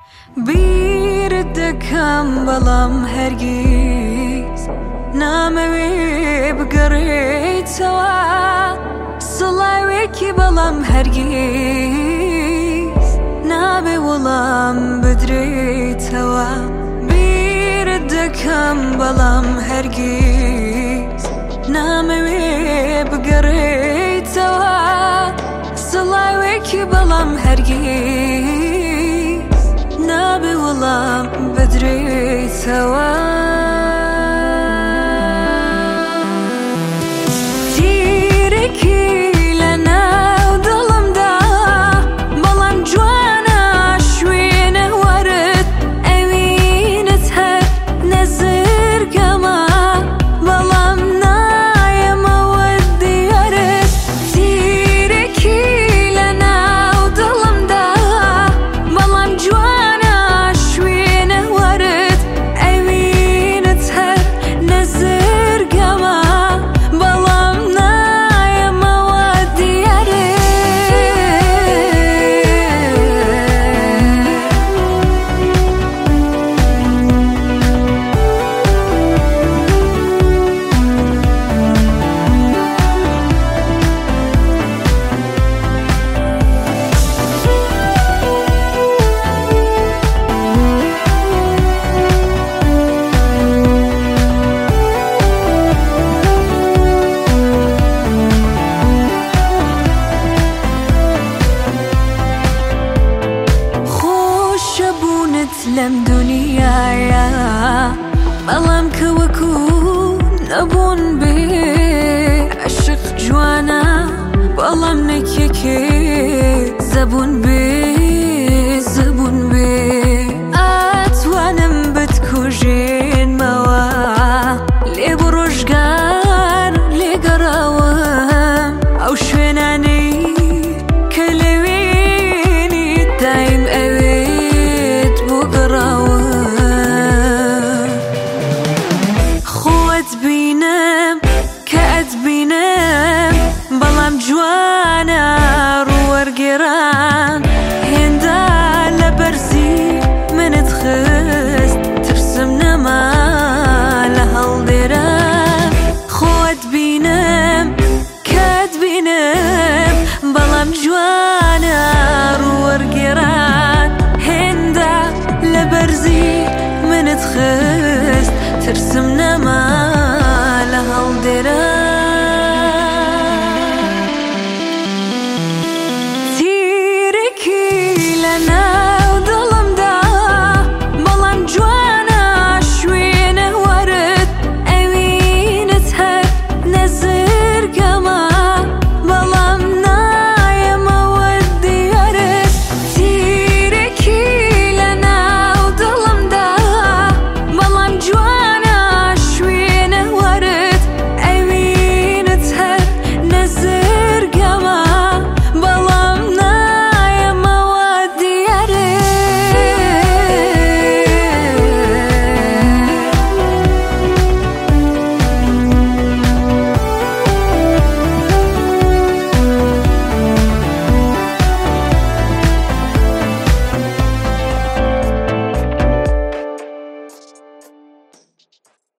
بیرت دەکەم بەڵام هەرگیز نامەوێ بگەڕێیتەوە سڵاوێکی بەڵام هەرگیز نابێ وەڵام بدرێیتەوە بیرت دەکەم بەڵام هەرگیز نامەوێ بگەڕێیتەوە سڵاوێکی بەڵام هەرگیز نابێ وەڵام بدرێیتەوە تیرێکی لە ناو دڵمدا بەڵام جوانە شوێنە وەرت ئەوینت هەر نەزرگەمە بەڵام نایەمەوە دیارت تیرێکی لە ناو دڵمدا بەڵام جوانە شوێنە وەرت ئەوینت هەر نەزرگەمە بەڵام نایەمەوە دیارت لەم دنیاە بەڵام کە وەکو نەبوون بێ عەشق جوانە بەڵام نەکێکێ زەبوون بێ